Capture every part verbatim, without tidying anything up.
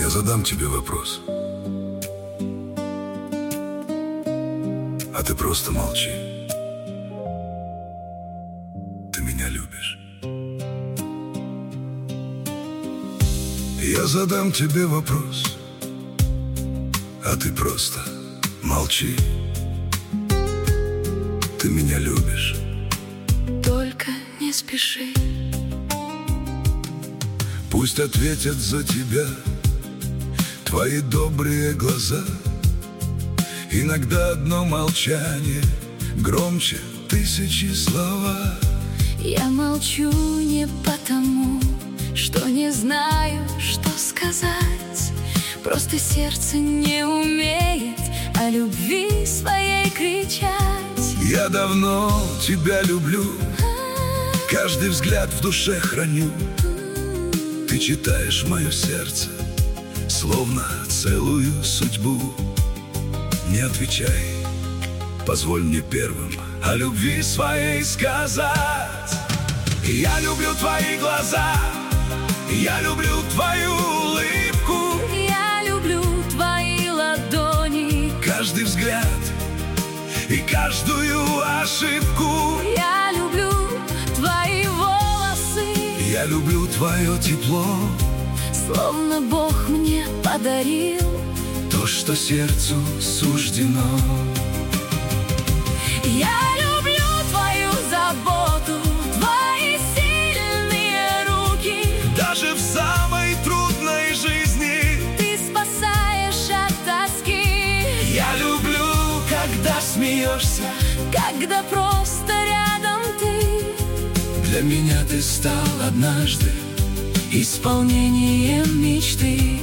Я задам тебе вопрос, а ты просто молчи. Ты меня любишь? Я задам тебе вопрос, а ты просто молчи. Ты меня любишь? Только не спеши. Пусть ответят за тебя твои добрые глаза. Иногда одно молчание громче тысячи слова. Я молчу не потому, что не знаю, что сказать. Просто сердце не умеет о любви своей кричать. Я давно тебя люблю, каждый взгляд в душе храню. Ты читаешь мое сердце, словно целую судьбу. Не отвечай, позволь мне первым о любви своей сказать. Я люблю твои глаза, я люблю твою улыбку, я люблю твои ладони, каждый взгляд и каждую ошибку. я люблю твои волосы, Я люблю твое тепло, словно Бог мне подарил то, что сердцу суждено. Я люблю твою заботу, твои сильные руки. Даже в самой трудной жизни Ты спасаешь от тоски. я люблю, когда смеешься. Когда просто рядом ты, Для меня ты стал однажды исполнением мечты.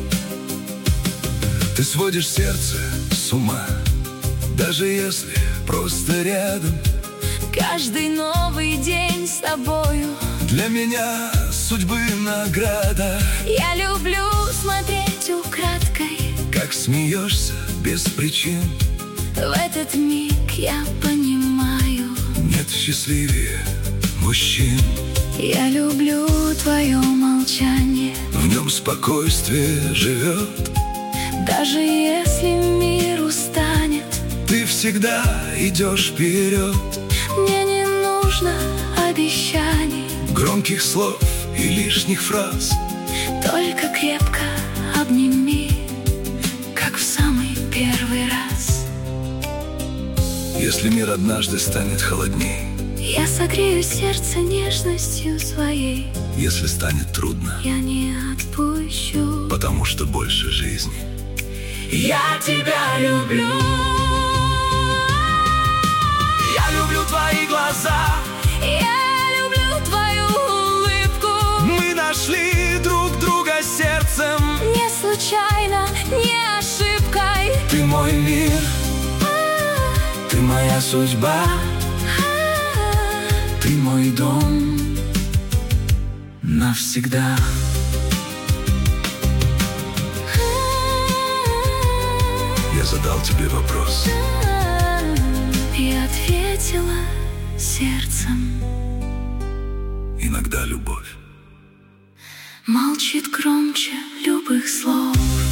Ты сводишь сердце с ума, даже если просто рядом. каждый новый день с тобою. Для меня судьбы награда. Я люблю смотреть украдкой. Как смеешься без причин, В этот миг я понимаю, нет счастливее мужчин. я люблю твое молчание. В нем спокойствие живет. Даже если мир устанет, Ты всегда идешь вперед. мне не нужно обещаний, Громких слов и лишних фраз. только крепко обними, как в самый первый раз. Если мир однажды станет холодней, Я согрею сердце нежностью своей. если станет трудно, Я не отпущу, потому что больше жизни. я тебя люблю. Я люблю твои глаза, Я люблю твою улыбку. мы нашли друг друга сердцем. Не случайно, не ошибкой. Ты мой мир, А, ты моя судьба, а, ты мой дом навсегда. Я задал тебе вопрос, а. И ответила сердцем. иногда любовь Молчит громче любых слов.